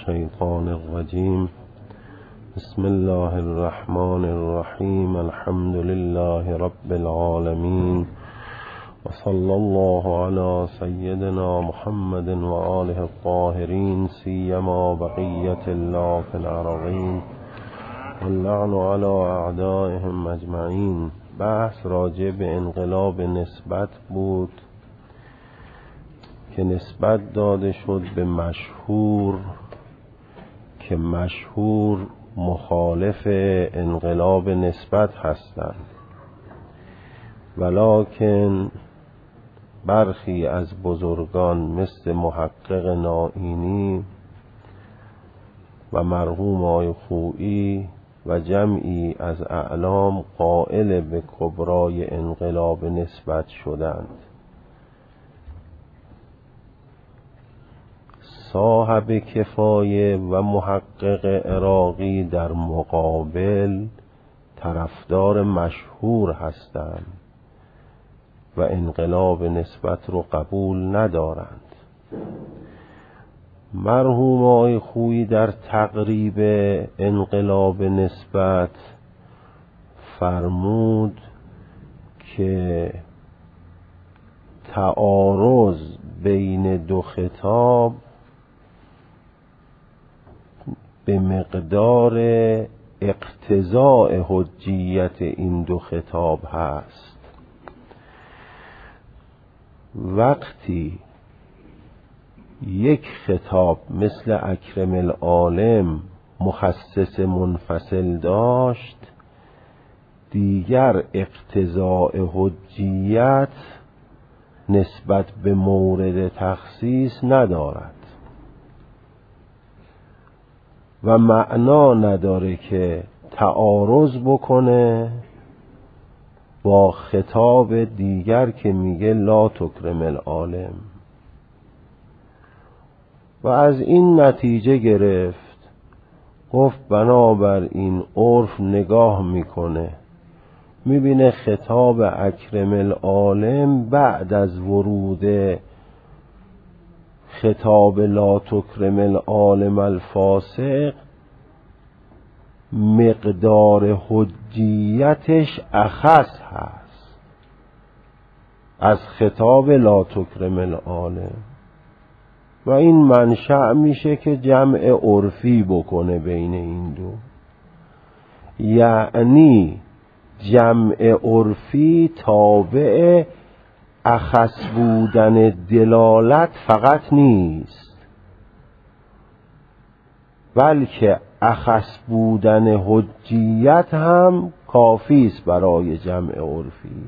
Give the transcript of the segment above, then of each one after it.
الشیطان الرجیم. بسم الله الرحمن الرحیم. الحمد لله رب العالمین و صلی الله علی سیدنا محمد و آله الطاهرین، سیما بقیت الله فی الارضین واللعن علی اعدائهم اجمعین. بحث راجع به انقلاب نسبت بود که نسبت داده شد به مشهور که مشهور مخالف انقلاب نسبت هستند، ولکن برخی از بزرگان مثل محقق نائینی و مرحوم آقای خویی و جمعی از اعلام قائل به کبرای انقلاب نسبت شدند. صاحب کفایه و محقق عراقی در مقابل طرفدار مشهور هستند و انقلاب نسبت رو قبول ندارند. مرحوم آقای خویی در تقریب انقلاب نسبت فرمود که تعارض بین دو خطاب به مقدار اقتضاء حجیت این دو خطاب هست. وقتی یک خطاب مثل اکرم العالم مخصص منفصل داشت، دیگر اقتضاء حجیت نسبت به مورد تخصیص ندارد و معنا نداره که تعارض بکنه با خطاب دیگر که میگه لا تکرم العالم. و از این نتیجه گرفت، گفت بنابراین عرف نگاه میکنه، میبینه خطاب اکرم العالم بعد از ورود خطاب لا تکرم العالم الفاسق مقدار حجیتش اخص هست از خطاب لا تکرم العالم و این منشأ میشه که جمع عرفی بکنه بین این دو. یعنی جمع عرفی تابع اخص بودن دلالت فقط نیست، بلکه اخص بودن حجیت هم کافی است برای جمع عرفی.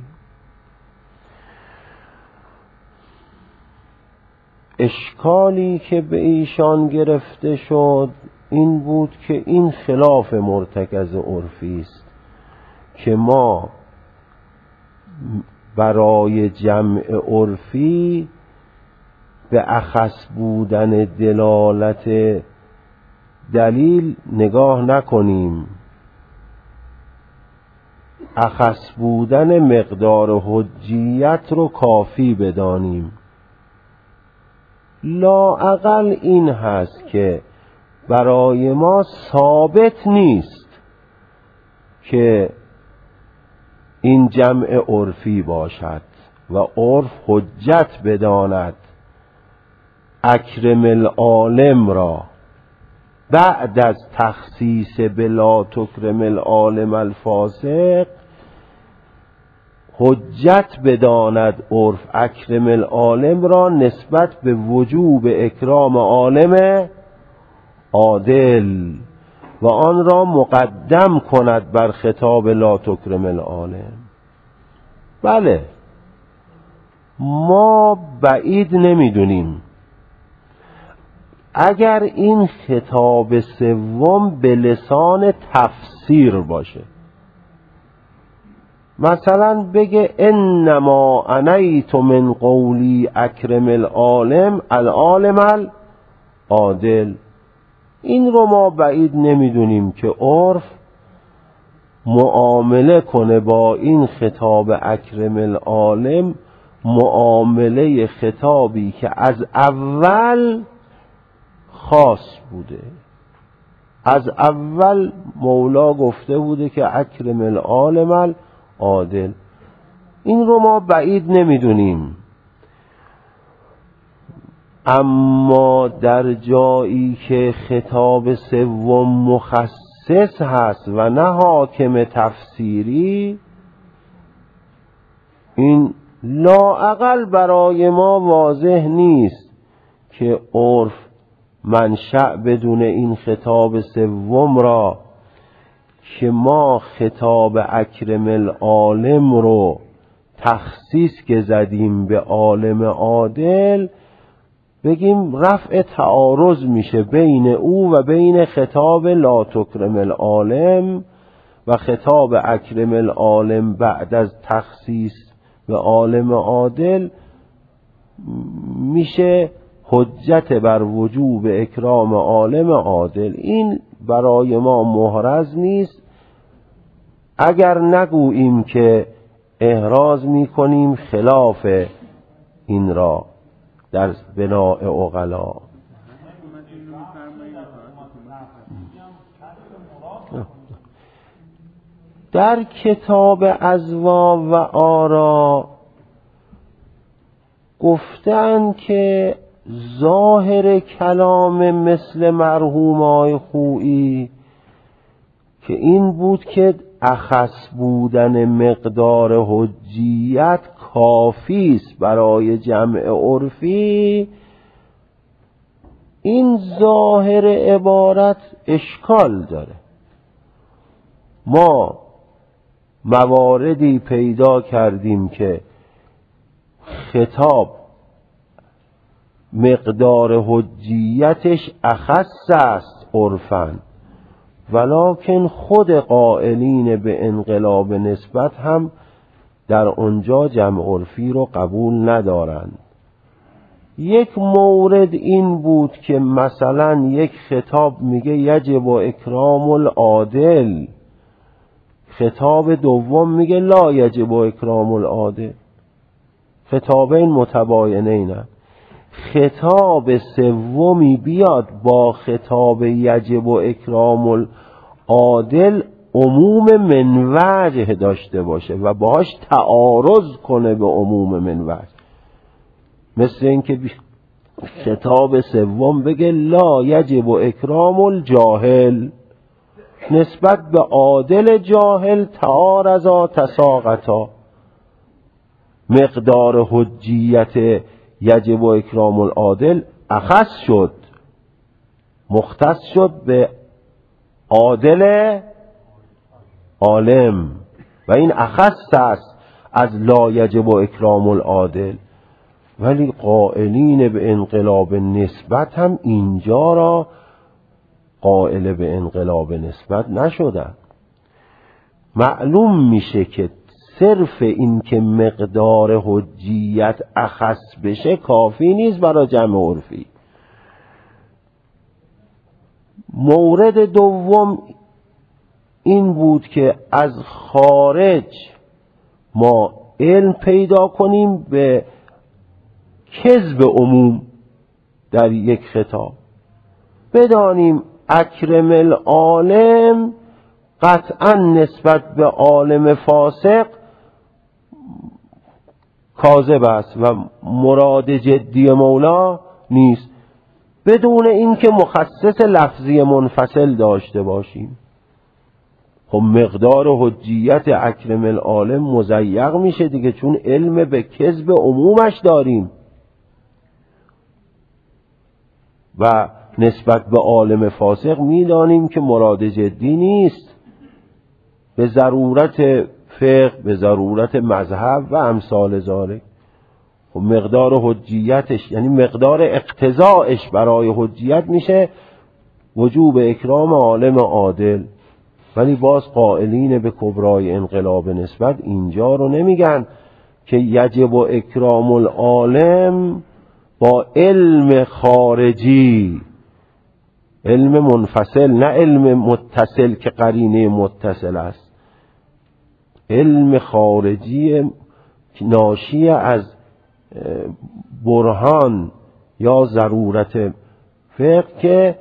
اشکالی که به ایشان گرفته شد این بود که این خلاف مرتکز عرفی است که ما برای جمع عرفی به اخص بودن دلالت دلیل نگاه نکنیم، اخص بودن مقدار حجیت رو کافی بدانیم. لااقل این هست که برای ما ثابت نیست که این جمع عرفی باشد و عرف حجت بداند اکرم العالم را بعد از تخصیص بلا تکرم العالم الفاسق، حجت بداند عرف اکرم العالم را نسبت به وجوب اکرام عالم عادل و آن را مقدم کند بر خطاب لا تکرم العالم. بله، ما بعید نمیدونیم اگر این خطاب سوم به لسان تفسیر باشه، مثلا بگه انما انیت من قولی اکرم العالم العالم العادل، این رو ما بعید نمیدونیم که عرف معامله کنه با این خطاب اکرم معامله خطابی که از اول خاص بوده. از اول مولا گفته بوده که اکرم العالم العادل. این رو ما بعید نمیدونیم، اما در جایی که خطاب سوم مخصص هست و نه حاکم تفسیری، این لااقل برای ما واضح نیست که عرف منشأ بدون این خطاب سوم را که ما خطاب اکرم العالم رو تخصیص که زدیم به عالم عادل، بگیم رفع تعارض میشه بین او و بین خطاب لا تکرم العالم و خطاب اکرم العالم بعد از تخصیص به عالم عادل میشه حجت بر وجوب اکرام عالم عادل. این برای ما محرز نیست، اگر نگوییم که احراز میکنیم خلاف این را در بناء عقلا. در کتاب ازوا و آرا گفتن که ظاهر کلام مثل مرحوم آی خویی که این بود که اخص بودن مقدار حجیت کافی است برای جمع عرفی، این ظاهر عبارت اشکال داره. ما مواردی پیدا کردیم که خطاب مقدار حجیتش اخص است عرفاً، ولکن خود قائلین به انقلاب نسبت هم در اونجا جمع عرفی رو قبول ندارند. یک مورد این بود که مثلا یک خطاب میگه یجب اکرام العادل، خطاب دوم میگه لا یجب اکرام العادل، خطابین متباینین. خطاب سومی بیاد با خطاب یجب اکرام العادل عموم من وجه داشته باشه و باهاش تعارض کنه به عموم من وجه، مثل اینکه خطاب سوم بگه لا یجب اکرام الجاهل، نسبت به عادل جاهل تعارضا تساقطا، مقدار حجیت یجب اکرام العادل اخص شد، مختص شد به عادل عالم و این اخص است از لا یجب اکرام العادل. ولی قائلین به انقلاب نسبت هم اینجا را قائل به انقلاب نسبت نشدن. معلوم میشه که صرف این که مقدار حجیت اخص بشه کافی نیست برای جمع عرفی. مورد دوم این بود که از خارج ما علم پیدا کنیم به کذب عموم در یک خطاب، بدانیم اکرم العالم قطعا نسبت به عالم فاسق کاذب است و مراد جدی مولا نیست، بدون اینکه مخصص لفظی منفصل داشته باشیم. خب مقدار حجیت اکرم العالم مضیق میشه دیگه، چون علم به کذب عمومش داریم و نسبت به عالم فاسق میدانیم که مراد جدی نیست، به ضرورت فقه، به ضرورت مذهب و امثال ذالک. خب مقدار حجیتش یعنی مقدار اقتضاعش برای حجیت میشه وجوب اکرام عالم عادل. ولی باز قائلین به کبرای انقلاب نسبت اینجا رو نمیگن که یجب و اکرام العالم با علم خارجی، علم منفصل نه علم متصل که قرینه متصل است، علم خارجی ناشی از برهان یا ضرورت فقه که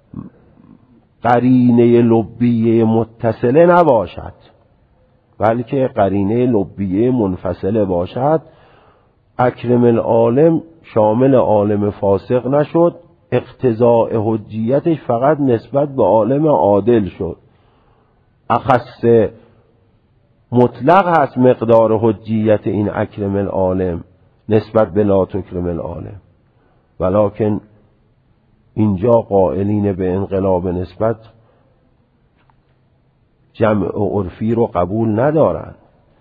قرینه لبیه متصله نباشد بلکه قرینه لبیه منفصله باشد. اکرم العالم شامل عالم فاسق نشد، اقتضاء حجیتش فقط نسبت به عالم عادل شد. اخص مطلق هست مقدار حجیت این اکرم العالم نسبت به لا تکرم العالم، ولکن اینجا قائلین به انقلاب نسبت جمع عرفی رو قبول ندارن.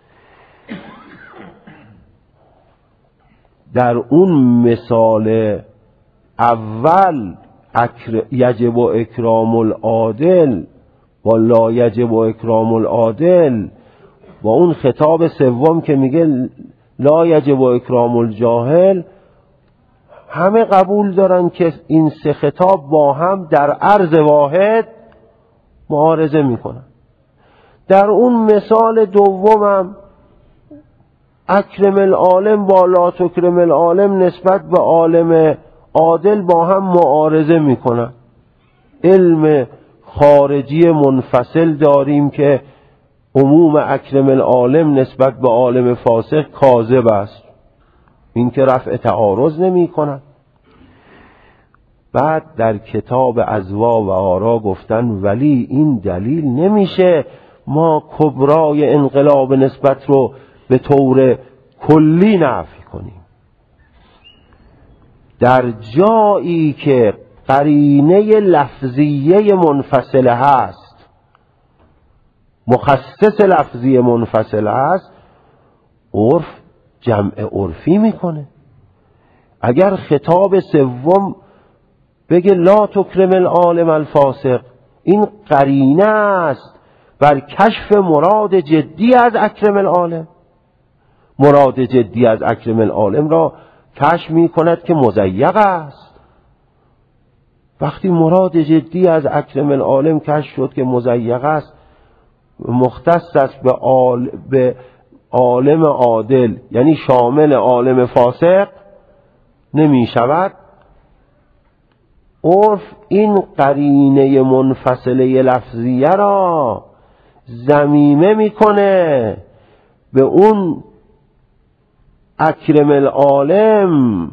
در اون مثال اول یجب و اکرام العادل با لا یجب و اکرام العادل، با اون خطاب سوم که میگه لا یجب و اکرام الجاهل، همه قبول دارن که این سه خطاب با هم در عرض واحد معارضه میکنن. در اون مثال دومم اکرم العالم با لا تکرم العالم نسبت به عالم عادل با هم معارضه میکنن. علم خارجی منفصل داریم که عموم اکرم العالم نسبت به عالم فاسق کاذب است، این که رفع تعارض نمی کنن. بعد در کتاب ازوا و آرا گفتن ولی این دلیل نمیشه ما کبرای انقلاب نسبت رو به طور کلی نفی کنیم. در جایی که قرینه لفظیه منفصله هست، مخصص لفظی منفصل هست، عرف جمع عرفی میکنه. اگر خطاب سوم بگه لا تکرم العالم الفاسق، این قرینه است بر کشف مراد جدی از اکرم العالم. مراد جدی از اکرم العالم را کشف میکند که مضیق است. وقتی مراد جدی از اکرم العالم کشف شد که مضیق است، مختص است به عالم عادل، یعنی شامل عالم فاسق نمی شود، عرف این قرینه منفصله لفظیه را ضمیمه میکنه به اون اکرم العالم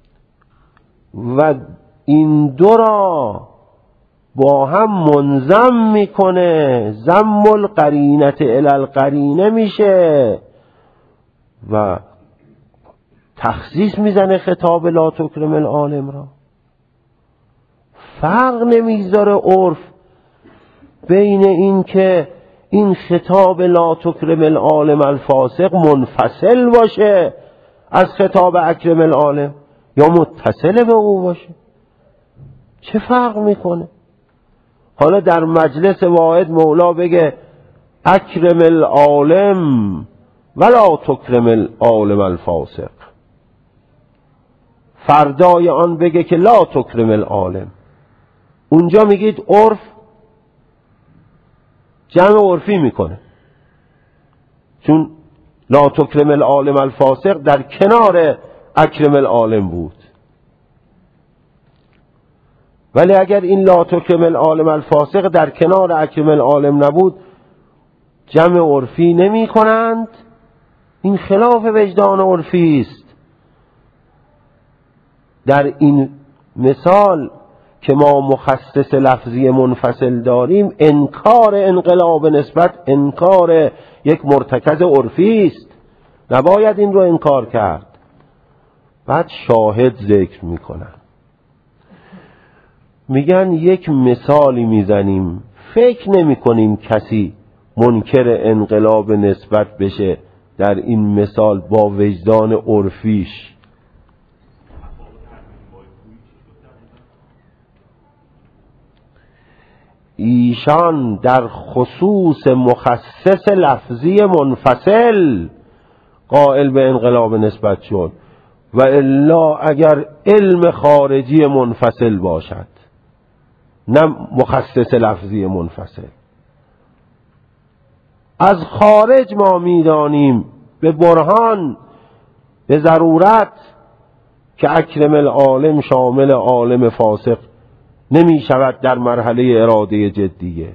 و این دو را با هم منضم میکنه. ضم القرینت الی القرینه میشه و تخصیص میزنه خطاب لا تکرم العالم را. فرق نمیذاره عرف بین این که این خطاب لا تکرم العالم الفاسق منفصل باشه از خطاب اکرم العالم یا متصل به او باشه. چه فرق میکنه؟ حالا در مجلس واحد مولا بگه اکرم العالم ولا تکرم العالم الفاسق، فردای آن بگه که لا تکرم العالم. اونجا میگید عرف جمع عرفی میکنه، چون لا تکرم العالم الفاسق در کنار اکرم العالم بود. ولی اگر این لا تکرم العالم الفاسق در کنار اکرم العالم نبود، جمع عرفی نمی کنند. این خلاف وجدان عرفی است. در این مثال که ما مخصص لفظی منفصل داریم، انکار انقلاب نسبت انکار یک مرتکز عرفی است، نباید این رو انکار کرد. بعد شاهد ذکر میکنن، میگن یک مثالی میزنیم، فکر نمی کنیم کسی منکر انقلاب نسبت بشه در این مثال با وجدان عرفیش. ایشان در خصوص مخصص لفظی منفصل قائل به انقلاب نسبت شد، و الا اگر علم خارجی منفصل باشد نه مخصص لفظی منفصل. از خارج ما میدانیم به برهان به ضرورت که اکرم العالم شامل عالم فاسق نمی شود در مرحله اراده جدیه.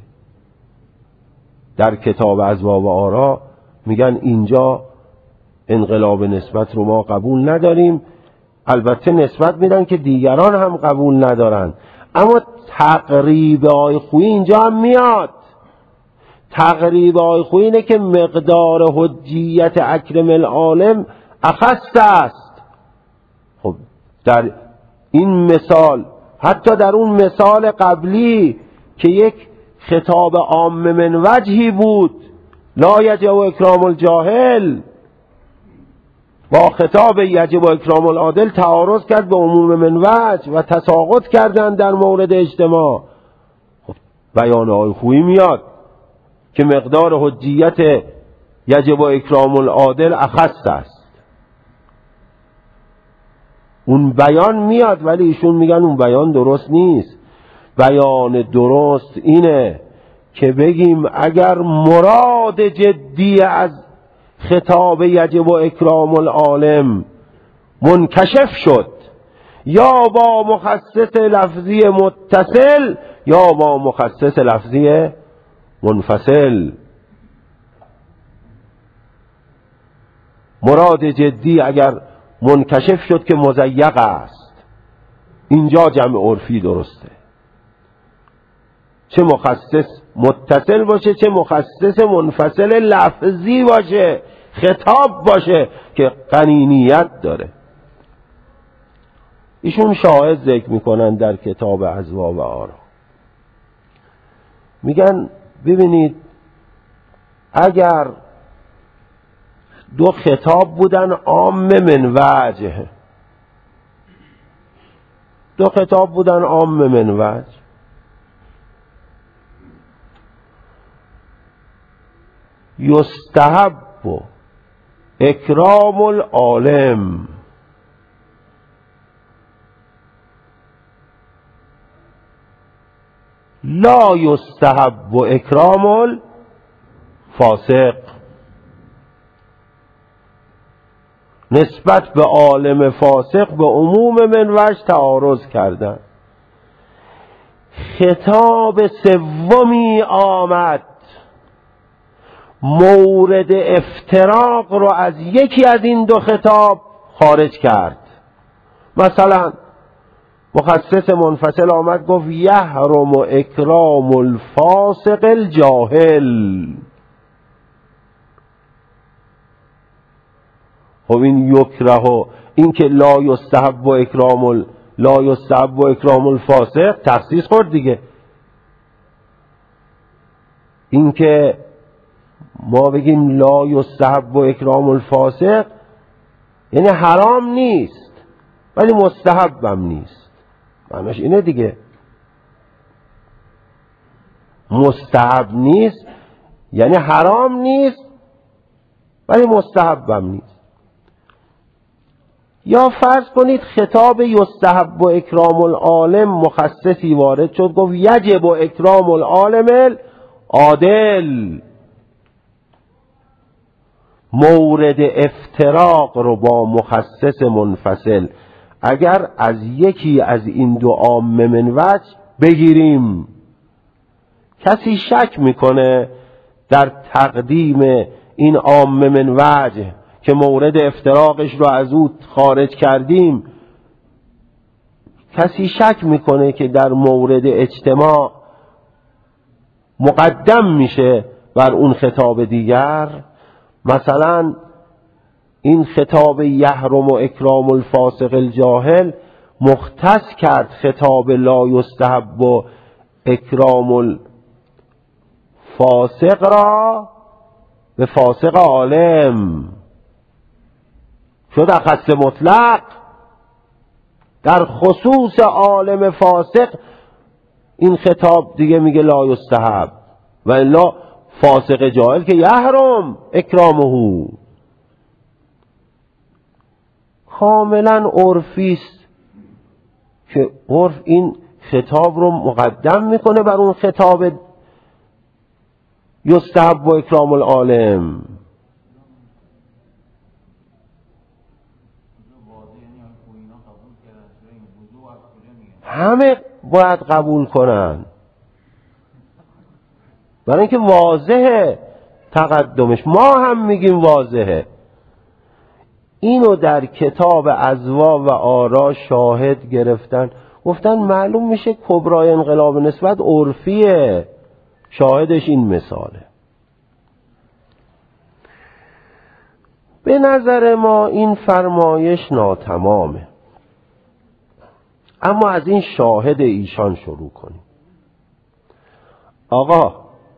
در کتاب اذواق و آرا میگن اینجا انقلاب نسبت رو ما قبول نداریم، البته نسبت میدن که دیگران هم قبول ندارن، اما تقریب آی خویی اینجا هم میاد. تقریب آی خویی اینه که مقدار حجیت اکرم العالم اخص است. خب در این مثال، حتی در اون مثال قبلی که یک خطاب عام من وجهی بود، لا یجب اکرام الجاهل، با خطاب یجب اکرام العادل تعارض کرد به عموم من وجه و تساقط کردن در مورد اجتماع. خب بیان آی خویی میاد که مقدار حجیت یجب اکرام العادل اخص است. اون بیان میاد، ولی ایشون میگن اون بیان درست نیست. بیان درست اینه که بگیم اگر مراد جدی از خطاب یجب اکرام العالم منکشف شد، یا با مخصص لفظی متصل یا با مخصص لفظی منفصل، مراد جدی اگر منکشف شد که مضیق است، اینجا جمع عرفی درسته، چه مخصص متصل باشه چه مخصص منفصل لفظی باشه، خطاب باشه که قرینیت داره. ایشون شاهد ذکر میکنن در کتاب اذواق و آرا، میگن ببینید اگر دو خطاب بودن عام من وجه، دو خطاب بودن عام من وجه، یستحب اکرام العالم لا یستحب اکرام الفاسق. نسبت به عالم فاسق به عموم من وجه تعارض کردن. خطاب سومی آمد مورد افتراق رو از یکی از این دو خطاب خارج کرد. مثلا مخصص منفصل آمد گفت یحرم اکرام الفاسق الجاهل. خب این یکره، این که لا یستحب اکرام الفاسق تخصیص خورد دیگه. این که ما بگیم لا یستحب اکرام الفاسق یعنی حرام نیست ولی مستحبم نیست، معنیش اینه دیگه. مستحب نیست یعنی حرام نیست ولی مستحبم نیست. یا فرض کنید خطاب یستحب و اکرام العالم مخصصی وارد شد، گفت یجب و اکرام العالم العادل. مورد افتراق رو با مخصص منفصل اگر از یکی از این دو عام من وجه بگیریم، کسی شک میکنه در تقدیم این عام من وجه که مورد افتراقش رو از او خارج کردیم، کسی شک میکنه که در مورد اجتماع مقدم میشه بر اون خطاب دیگر؟ مثلا این خطاب یحرم و اکرام الفاسق الجاهل مختص کرد خطاب لا یستحب و اکرام الفاسق را به فاسق عالم، شد اخص مطلق. در خصوص عالم فاسق این خطاب دیگه میگه لا یستحب، و الا فاسق جاهل که یحرم اکرامه. کاملا عرفی است که عرف این خطاب رو مقدم میکنه بر اون خطاب یستحب و اکرام العالم. همه باید قبول کنن؟ برای اینکه واضحه تقدمش، ما هم میگیم واضحه. اینو در کتاب ازوا و آرا شاهد گرفتن، گفتن معلوم میشه کبرای انقلاب نسبت عرفیه. شاهدش این مثاله. به نظر ما این فرمایش ناتمامه، اما از این شاهد ایشان شروع کنیم. آقا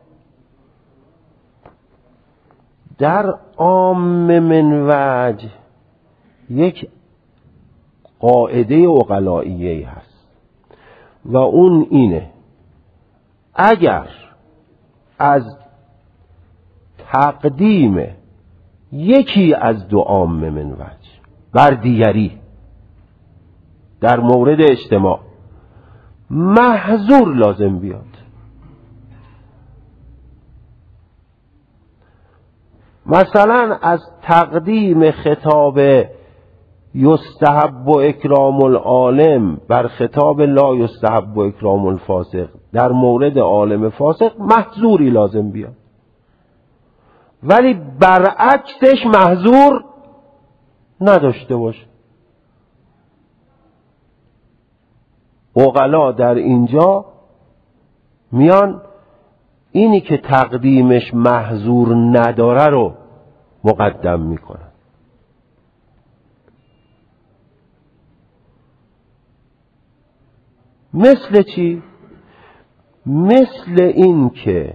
در عام من وجه یک قاعده عقلائیه هست و اون اینه: اگر از تقدیم یکی از دو عام من وجه بر دیگری در مورد اجتماع محظور لازم بیاد، مثلا از تقدیم خطاب یستحب و اکرام العالم بر خطاب لا یستحب و اکرام الفاسق در مورد عالم فاسق محظوری لازم بیاد، ولی برعکسش محظور نداشته باشه. عقلا در اینجا میان اینی که تقدیمش محظور نداره رو مقدم میکنن. مثل چی؟ مثل این که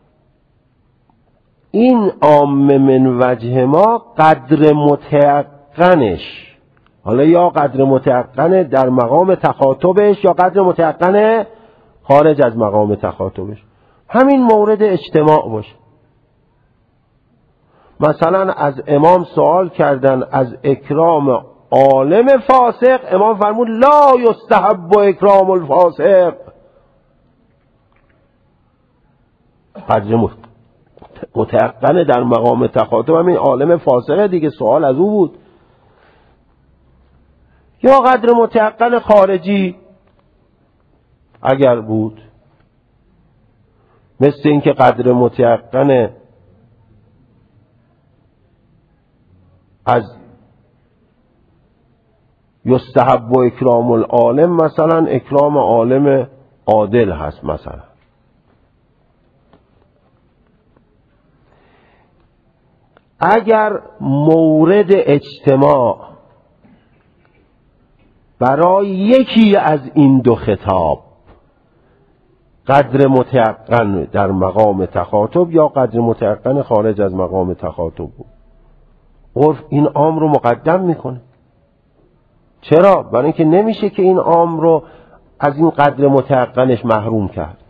این عام من وجه ما قدر متیقنش، حالا یا قدر متیقن در مقام تخاطبش یا قدر متیقن خارج از مقام تخاطبش، همین مورد اجتماع باشه. مثلا از امام سوال کردن از اکرام عالم فاسق، امام فرمود لا یستحب و اکرام الفاسق. قدر متیقن در مقام تخاطب همین عالم فاسقه دیگه، سوال از او بود. یا قدر متیقن خارجی اگر بود، مثل این که قدر متیقن از یستحب و اکرام العالم مثلا اکرام عالم عادل هست. مثلا اگر مورد اجتماع برای یکی از این دو خطاب قدر متیقن در مقام تخاطب یا قدر متیقن خارج از مقام تخاطب بود، عرف این عام رو مقدم میکنه. چرا؟ برای اینکه نمیشه که این عام رو از این قدر متیقنش محروم کرد.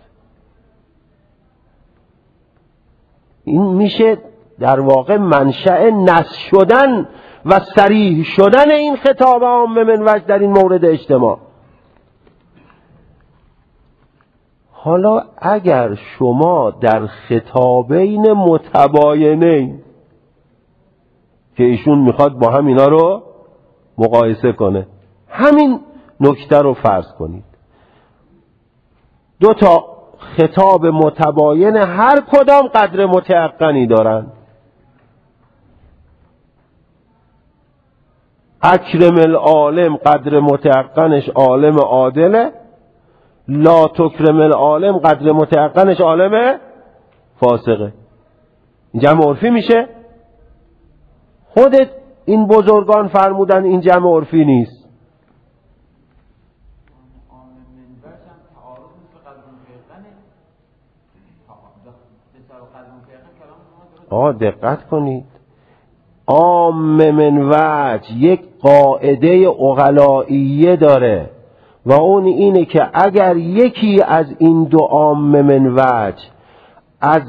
این میشه در واقع منشأ نص شدن و صریح شدن این خطاب عام من وجه در این مورد اجتماع. حالا اگر شما در خطابین متباینین که ایشون میخواد با هم اینا رو مقایسه کنه، همین نکته رو فرض کنید، دو تا خطاب متباین هر کدام قدر متیقنی دارن. اکرم العالم قدر متیقنش عالم عادله، لا تکرم العالم قدر متیقنش عالم فاسقه. این جمع عرفی میشه؟ خودت این بزرگان فرمودن این جمع عرفی نیست. دقت کنید، عام من وجه یک قاعده عقلائیه داره و اون اینه که اگر یکی از این دو عام من وجه از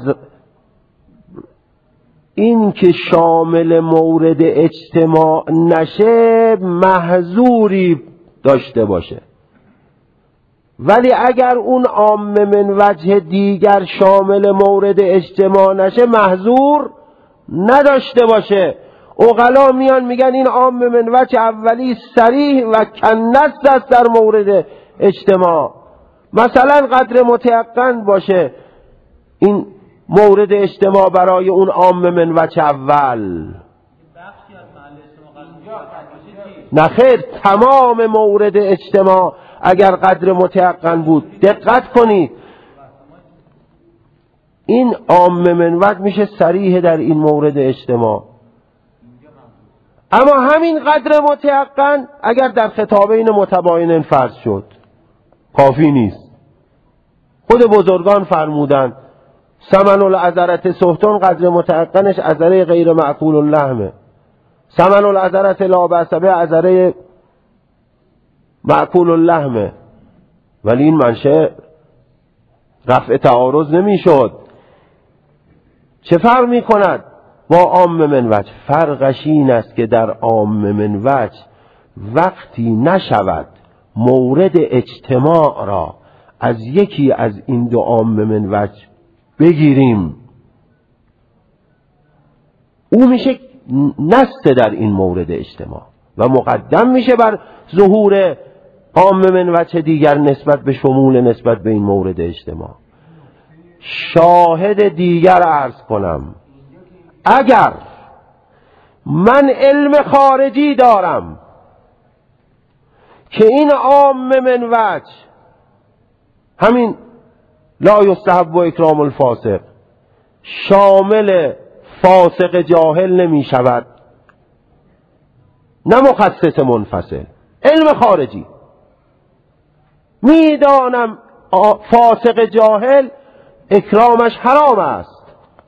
این که شامل مورد اجتماع نشه محظوری داشته باشه، ولی اگر اون عام من وجه دیگر شامل مورد اجتماع نشه محظور نداشته باشه. عقلا میان میگن این عام من وجه اولی صریح و کنست است در مورد اجتماع، مثلا قدر متیقن باشه این مورد اجتماع برای اون عام من وجه اول. نه خیر، تمام مورد اجتماع اگر قدر متیقن بود، دقت کنید این عام من وجه میشه صریح در این مورد اجتماع. اما همین قدر متیقن اگر در خطابین متباینین فرض شد کافی نیست. خود بزرگان فرمودن ثمن العذرة سهتون، قدر متیقنش عذره غیر معقول اللحمه. ثمن العذرة لا بأس به، عذره معقول اللحمه. ولی این منشأ رفع تعارض نمی شد. چه فرق می کند با عام من وجه؟ فرقش این است که در عام من وجه وقتی نشود مورد اجتماع را از یکی از این دو عام من وجه بگیریم، او میشه نص در این مورد اجتماع و مقدم میشه بر ظهور عام من وجه دیگر نسبت به شمول نسبت به این مورد اجتماع. شاهد دیگر عرض کنم، اگر من علم خارجی دارم که این عام من وجه همین لا یستحب و اکرام الفاسق شامل فاسق جاهل نمی شود، نه مخصص منفصل، علم خارجی میدانم فاسق جاهل اکرامش حرام است،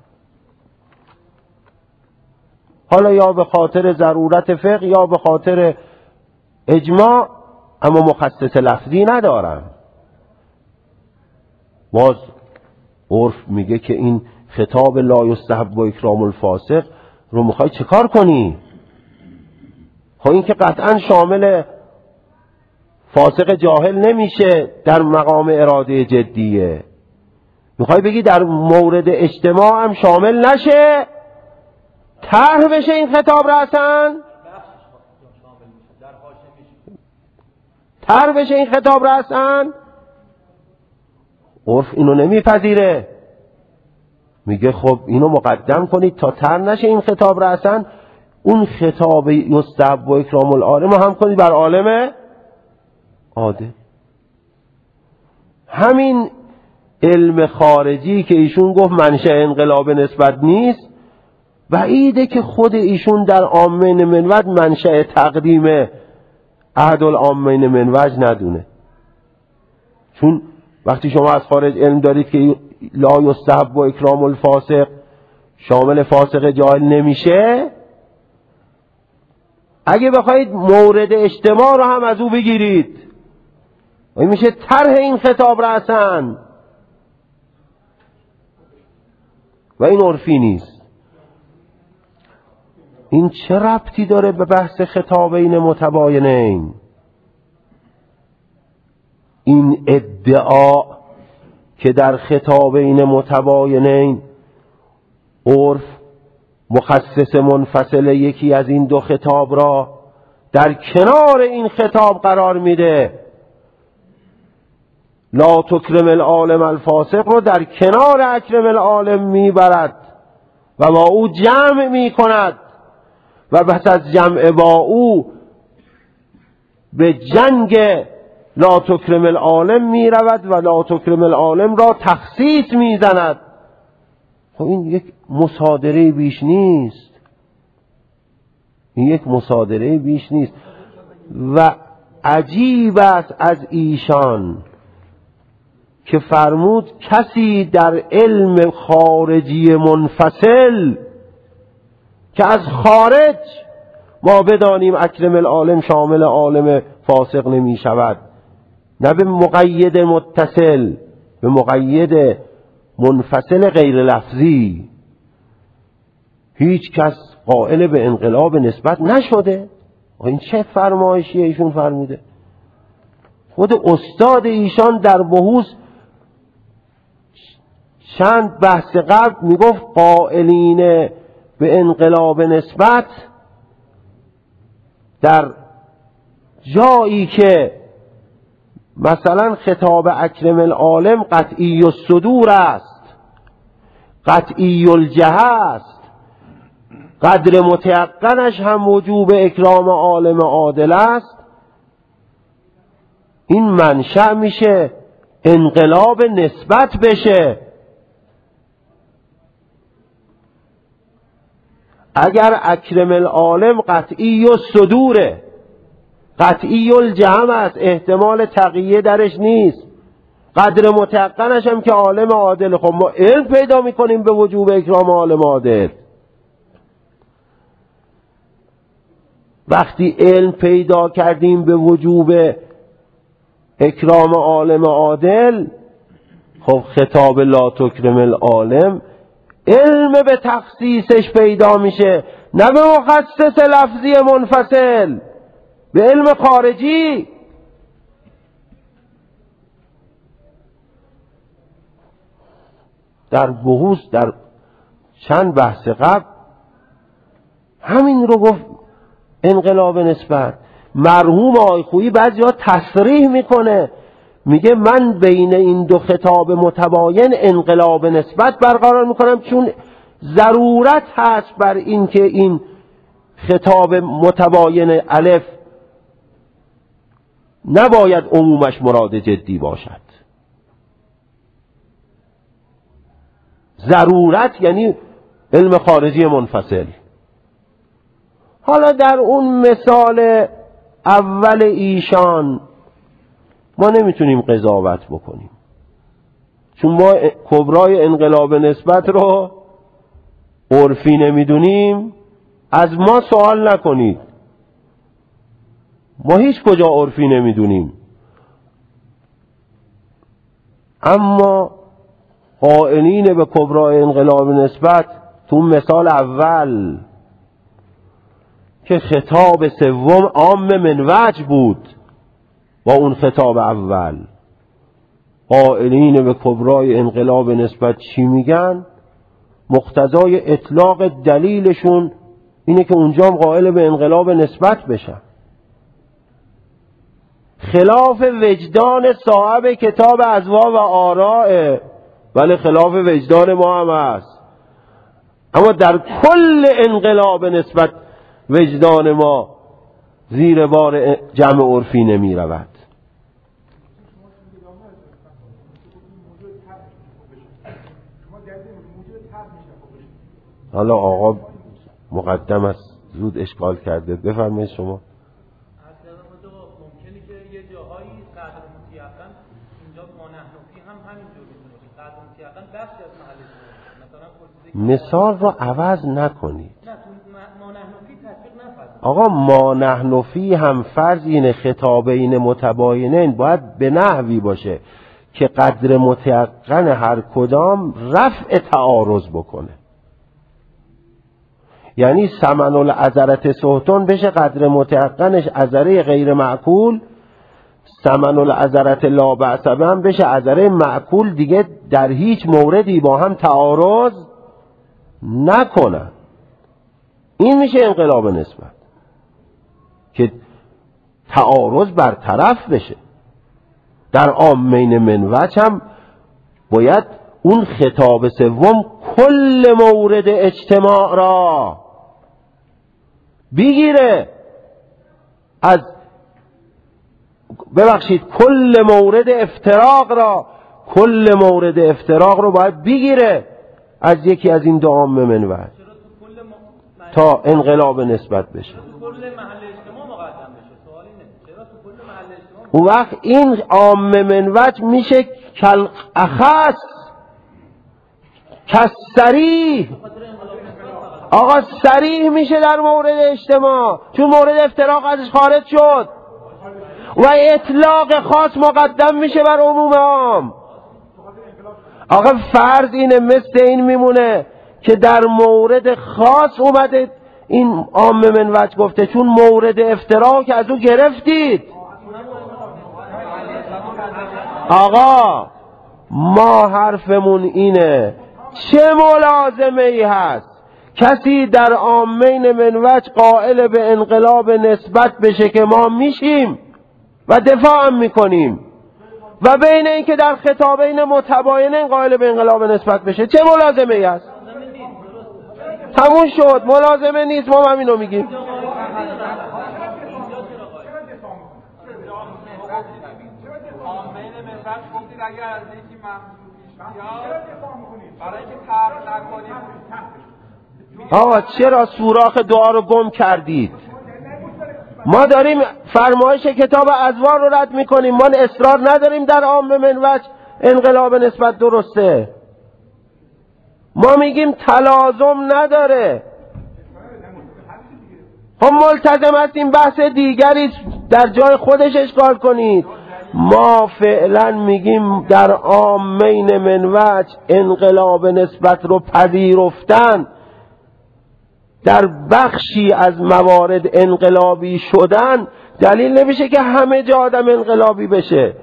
حالا یا به خاطر ضرورت فقه یا به خاطر اجماع، اما مخصص لفظی ندارم. باز عرف میگه که این خطاب لا یستحب و اکرام الفاسق رو میخوای چه کار کنی؟ خب این که قطعا شامل فاسق جاهل نمیشه در مقام اراده جدیه. میخوای بگی در مورد اجتماع هم شامل نشه، طرح بشه این خطاب رأساً، طرح بشه این خطاب رأساً. عرف اینو نمیپذیره، میگه خب اینو مقدم کنید تا طرح نشه این خطاب رأساً، اون خطاب یستحب و اکرام العالم هم کنید بر عالم عادل. همین علم خارجی که ایشون گفت منشأ انقلاب نسبت نیست، بعیده که خود ایشون در عامین من وجه منشأ تقدیم احد العامین من وجه ندونه. چون وقتی شما از خارج علم دارید که لا یستحب و اکرام الفاسق شامل فاسق جاهل نمیشه، اگه بخواید مورد اجتماع رو هم از او بگیرید و میشه طرح این خطاب رأساً، و این عرفی نیست. این چه ربطی داره به بحث خطابین متباینین؟ این ادعا که در خطابین متباینین عرف مخصص منفصل یکی از این دو خطاب را در کنار این خطاب قرار میده، لا تکرم العالم الفاسق رو در کنار اکرم العالم میبرد و با او جمع میکند و پس از جمع با او به جنگ لا تکرم العالم میرود و لا تکرم العالم را تخصیص میزند. خب این یک مصادره بیش نیست، این یک مصادره بیش نیست. و عجیب است از ایشان که فرمود کسی در علم خارجی منفصل که از خارج ما بدانیم اکرم العالم شامل عالم فاسق نمی شود، نه به مقید متصل، به مقید منفصل غیر لفظی. هیچ کس قائل به انقلاب نسبت نشده. این چه فرمایشیه ایشون فرموده؟ خود استاد ایشان در بحوث چند بحث قبل میگفت قائلین به انقلاب نسبت در جایی که مثلا خطاب اکرم العالم قطعی الصدور است، قطعی الجهه است، قدر متیقنش هم وجوب اکرام عالم عادل است. این منشأ میشه انقلاب نسبت بشه. اگر اکرم العالم قطعی الصدوره، قطعی الجهم است، احتمال تقیه درش نیست، قدر متقنش هم که عالم عادل، خب ما علم پیدا میکنیم به وجوب اکرام عالم عادل. وقتی علم پیدا کردیم به وجوب اکرام عالم عادل، خب خطاب لا تکرم العالم علم به تخصیصش پیدا میشه، نه به مخصص لفظی منفصل، به علم خارجی. در بحوث در چند بحث قبل همین رو گفت، انقلاب نسبت. مرحوم آیخویی بعضی ها تصریح میکنه، میگه من بین این دو خطاب متباین انقلاب نسبت برقرار میکنم، چون ضرورت هست بر این که این خطاب متباین الف نباید عمومش مراد جدی باشد. ضرورت یعنی علم خارجی منفصل. حالا در اون مثال اول ایشان ما نمیتونیم قضاوت بکنیم، چون ما کبرای انقلاب نسبت رو عرفی نمیدونیم. از ما سوال نکنید، ما هیچ کجا عرفی نمیدونیم. اما قائلین به کبرای انقلاب نسبت تو مثال اول که خطاب سوم عام من وجه بود با اون خطاب اول، قائلین به کبرای انقلاب نسبت چی میگن؟ مقتضای اطلاق دلیلشون اینه که اونجا هم قائل به انقلاب نسبت بشن، خلاف وجدان صاحب کتاب اذواق و آراء، ولی خلاف وجدان ما هم هست. اما در کل انقلاب نسبت وجدان ما زیر بار جمع عرفی نمی رود. حالا آقا مقدم است، زود اشکال کرده، بفرمایید شما. ممکنه که یه جاهایی قدر متیقن اینجا مانحنفی هم همینجور میتونه قدر متیقن بخشی از محل مثلا مثال رو عوض نکنید. نه مانحنفی تطبیق نفرد. آقا مانحنفی هم فرض اینه خطابین متباینین باید به نحوی باشه که قدر متیقن هر کدام رفع تعارض بکنه. یعنی ثمن العذرت سهتون بشه قدر متیقنش عذره غیر معقول، ثمن العذرت لا بأس به هم بشه عذره معقول، دیگه در هیچ موردی با هم تعارض نکنن. این میشه انقلاب نسبت که تعارض برطرف بشه. در عامین من وجه هم باید اون خطاب سوم کل مورد اجتماع را بگیره، از ببخشید کل مورد افتراق را، کل مورد افتراق رو باید بگیره از یکی از این دو عام من وجه تا انقلاب نسبت بشه. اون وقت این عام من وجه میشه کل اخص کسریح. آقا صریح میشه در مورد اجتماع، چون مورد افتراق ازش خارج شد، و اطلاق خاص مقدم میشه بر عموم عام. آقا فرض اینه مثل این میمونه که در مورد خاص اومده این عام من وجه گفته، چون مورد افتراق که از او گرفتید. آقا ما حرفمون اینه چه ملازمه ای هست کسی در عامین من وجه قائل به انقلاب نسبت بشه که ما میشیم و دفاع هم میکنیم، و بین این که در خطابین متباینین قائل به انقلاب نسبت بشه چه ملازمه ای است؟ تموم شد، ملازمه نیست. ما هم اینو میگیم. اگر از یکی محضور پیش بیاد برای اینکه طرح نکنیم آقا چرا سوراخ دعا رو گم کردید؟ ما داریم فرمایش کتاب ازوار رو رد میکنیم. ما اصرار نداریم در عام من وجه انقلاب نسبت درسته. ما میگیم تلازم نداره. خب ملتزم هستیم بحث دیگری در جای خودش اشکال کنید. ما فعلا میگیم در عامین من وجه انقلاب نسبت رو پذیرفتن در بخشی از موارد انقلابی شدن دلیل نمیشه که همه جا آدم انقلابی بشه.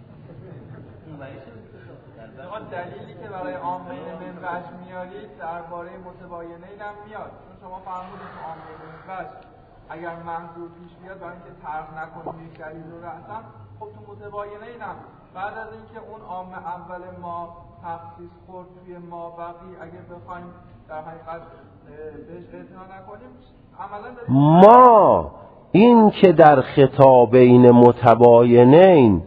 دلیلی که برای عامین من وجه میارید درباره متباینین هم میاد. چون شما فرمودید که عامین من وجه اگر محضور پیش بیاد برای اینکه طرح نکنیم یک دلیل رو رأسن، خب تو متباینین هم بعد از اینکه اون عام اول ما تخصیص خورد توی ما بقی اگه بخوایم در حقیقت بهش اعتنا نکنیم عملا ما این که در خطابین متباینین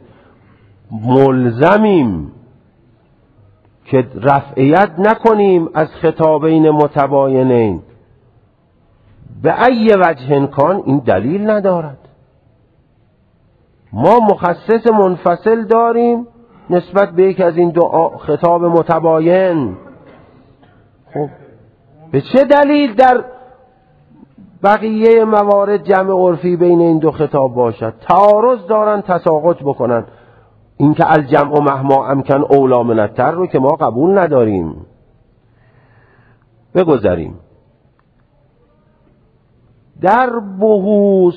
ملزمیم که رفعیت نکنیم از خطابین متباینین به ای وجه کان، این دلیل ندارد. ما مخصص منفصل داریم نسبت به یک از این دو خطاب متباین. خب به چه دلیل در بقیه موارد جمع عرفی بین این دو خطاب باشد؟ تعارض دارن تساقط بکنن. اینکه الجمع مهما امکن اولا من التر رو که ما قبول نداریم. بگذاریم در بحوث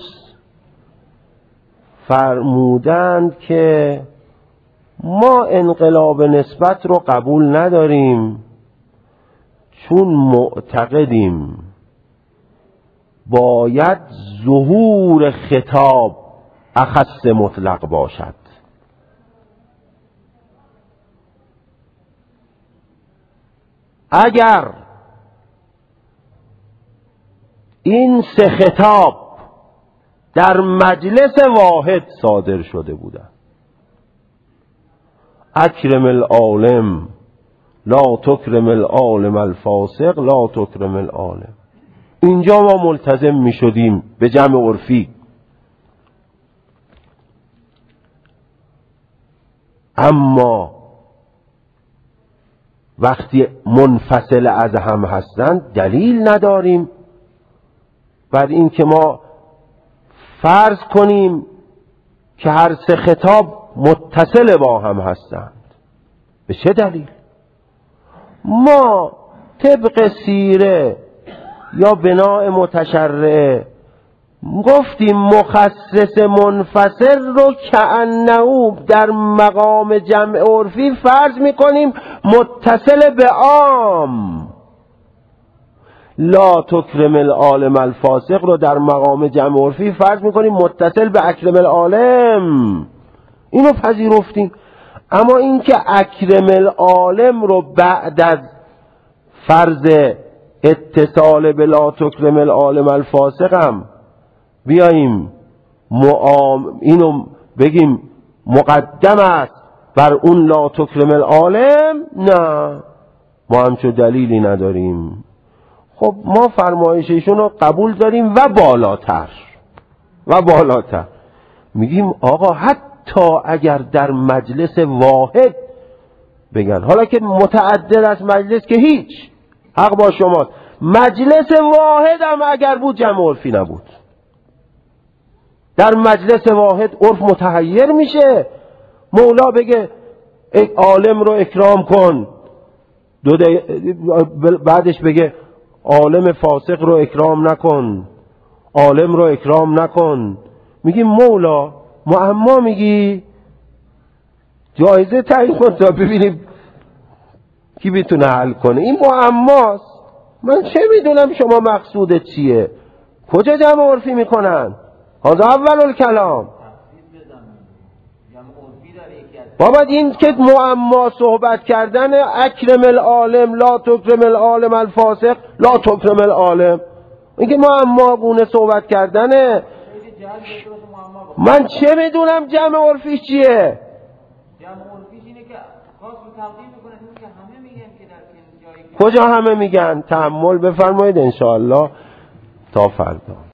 فرمودند که ما انقلاب نسبت رو قبول نداریم چون معتقدیم باید ظهور خطاب اخص مطلق باشد. اگر این سه خطاب در مجلس واحد صادر شده بودند، اکرم العالم لا تکرم العالم الفاسق لا تکرم العالم، اینجا ما ملتزم می شدیم به جمع عرفی. اما وقتی منفصل از هم هستند دلیل نداریم بر این که ما فرض کنیم که هر سه خطاب متصل با هم هستند. به چه دلیل؟ ما طبق سیره یا بناء متشرعه گفتیم مخصص منفصل رو کأنه در مقام جمع عرفی فرض میکنیم متصل به عام. لا تکرم العالم الفاسق رو در مقام جمع عرفی فرض میکنیم متصل به اکرم العالم. اینو پذیرفتیم. اما اینکه اکرم العالم رو بعد از فرض اتصال به لا تکرم العالم الفاسق هم بیاییم اینو بگیم مقدم است بر اون لا تکرم العالم، نه، ما همچون دلیلی نداریم. خب ما فرمایششون رو قبول داریم و بالاتر میگیم آقا حتی اگر در مجلس واحد بگن، حالا که متعدد از مجلس که هیچ، حق با شماست، مجلس واحد هم اگر بود جمع عرفی نبود. در مجلس واحد عرف متحیر میشه. مولا بگه عالم رو اکرام کن، بعدش بگه عالم فاسق رو اکرام نکن، عالم رو اکرام نکن. میگیم مولا معما میگی، جایزه تعیین کن تا ببینیم کی میتونه حل کنه. این معماست. من چه میدونم شما مقصودت چیه؟ کجا جمع عرفی میکنن؟ هذا اول الکلام. جمع عرفی داره یکی از بابا این که معما صحبت کردن اکرم العالم لا تکرم العالم الفاسق لا تکرم العالم، این که معما گونه صحبت کردنه. من چه میدونم جمع عرفی چیه؟ جمع عرفی اینه که خاص رو تقدیم میکنن، اون که همه میگن که در جایی کجا همه میگن؟ تأمل بفرمایید انشاءالله تا فردا.